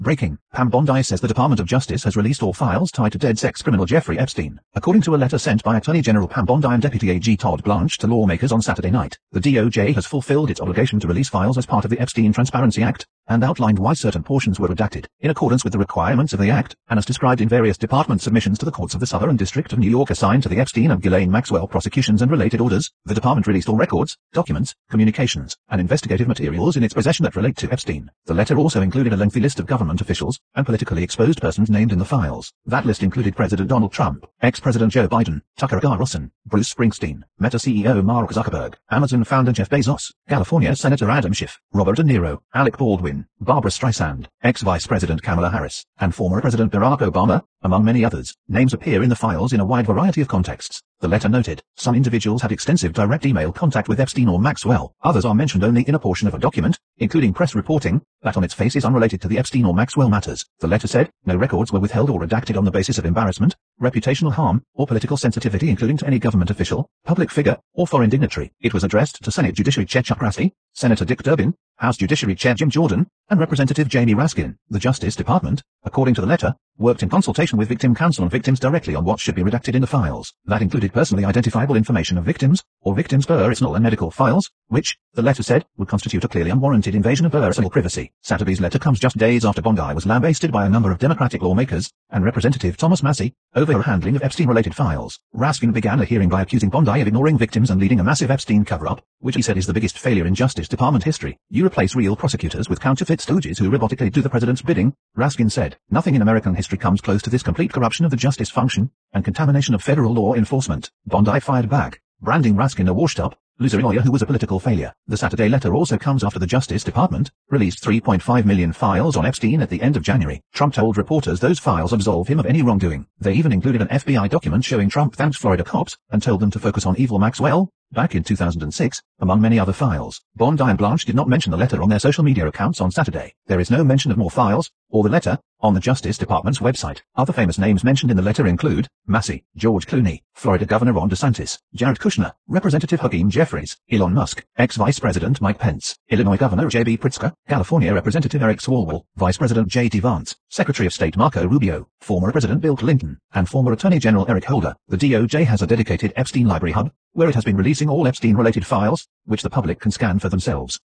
Breaking. Pam Bondi says the Department of Justice has released all files tied to dead sex criminal Jeffrey Epstein. According to a letter sent by Attorney General Pam Bondi and Deputy AG Todd Blanche to lawmakers on Saturday night, the DOJ has fulfilled its obligation to release files as part of the Epstein Transparency Act, and outlined why certain portions were redacted, in accordance with the requirements of the Act, and as described in various department submissions to the courts of the Southern District of New York assigned to the Epstein and Ghislaine Maxwell prosecutions and related orders. The department released all records, documents, communications, and investigative materials in its possession that relate to Epstein. The letter also included a lengthy list of government officials and politically exposed persons named in the files. That list included President Donald Trump, ex-President Joe Biden, Tucker Carlson, Bruce Springsteen, Meta CEO Mark Zuckerberg, Amazon founder Jeff Bezos, California Senator Adam Schiff, Robert De Niro, Alec Baldwin, Barbara Streisand, ex-Vice President Kamala Harris, and former President Barack Obama, among many others. Names appear in the files in a wide variety of contexts. The letter noted, some individuals had extensive direct email contact with Epstein or Maxwell. Others are mentioned only in a portion of a document, including press reporting, that on its face is unrelated to the Epstein or Maxwell matters. The letter said, no records were withheld or redacted on the basis of embarrassment, reputational harm, or political sensitivity including to any government official, public figure, or foreign dignitary. It was addressed to Senate Judiciary Chair Chuck Grassley, Senator Dick Durbin, House Judiciary Chair Jim Jordan, and Representative Jamie Raskin. The Justice Department, according to the letter, worked in consultation with victim counsel and victims directly on what should be redacted in the files. That included personally identifiable information of victims, or victims' personal and medical files, which, the letter said, would constitute a clearly unwarranted invasion of personal privacy. Saturday's letter comes just days after Bondi was lambasted by a number of Democratic lawmakers, and Representative Thomas Massie, over her handling of Epstein-related files. Raskin began a hearing by accusing Bondi of ignoring victims and leading a massive Epstein cover-up, which he said is the biggest failure in Justice Department history. You replace real prosecutors with counterfeit stooges who robotically do the president's bidding, Raskin said. Nothing in American history comes close to this complete corruption of the justice function, and contamination of federal law enforcement. Bondi fired back, branding Raskin a washed-up, loser lawyer who was a political failure. The Saturday letter also comes after the Justice Department released 3.5 million files on Epstein at the end of January. Trump told reporters those files absolve him of any wrongdoing. They even included an FBI document showing Trump thanked Florida cops and told them to focus on evil Maxwell, back in 2006, among many other files. Bondi and Blanche did not mention the letter on their social media accounts on Saturday. There is no mention of more files, or the letter, on the Justice Department's website. Other famous names mentioned in the letter include Massie, George Clooney, Florida Governor Ron DeSantis, Jared Kushner, Representative Hakeem Jeffries, Elon Musk, ex-Vice President Mike Pence, Illinois Governor J.B. Pritzker, California Representative Eric Swalwell, Vice President J.D. Vance, Secretary of State Marco Rubio, former President Bill Clinton, and former Attorney General Eric Holder. The DOJ has a dedicated Epstein Library Hub, where it has been releasing all Epstein-related files, which the public can scan for themselves.